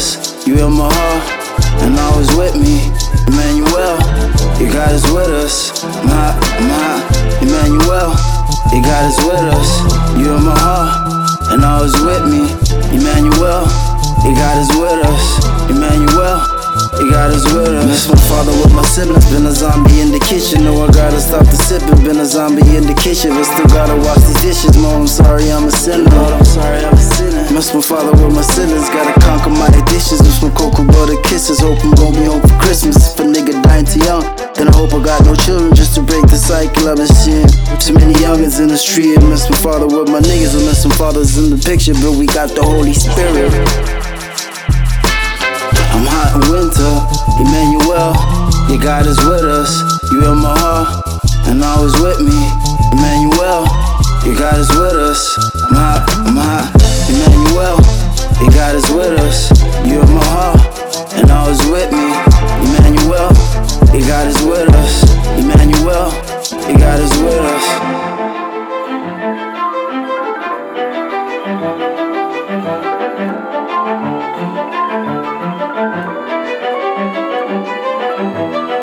us, you in my heart, and always with me. Emmanuel, you God is with us. I'm hot, Emmanuel, you God is with us, you in my heart, and always with me. Emmanuel, you God is with us. Emmanuel, you God is with us. Miss my father with my siblings. Been a zombie in the kitchen. Know I gotta stop the sipping. Been a zombie in the kitchen, but still gotta wash these dishes. Lord, I'm sorry, I'm a sinner. Lord, I'm sorry, I'm a sinner. Miss my father with my siblings. Gotta conquer my addictions. Miss my cocoa butter kisses. Hope I'm gon' be home for Christmas. If a nigga dying too young, then I hope I got no children, just to break the cycle of this shit. Too many youngins in the street. Miss my father with my niggas. I miss some fathers in the picture, but we got the Holy Spirit. I'm hot in winter, Emmanuel, your God is with us, you in my heart, and always with me. Emmanuel, your God is with us. I'm hot, Emmanuel, your God is with us, you in my heart,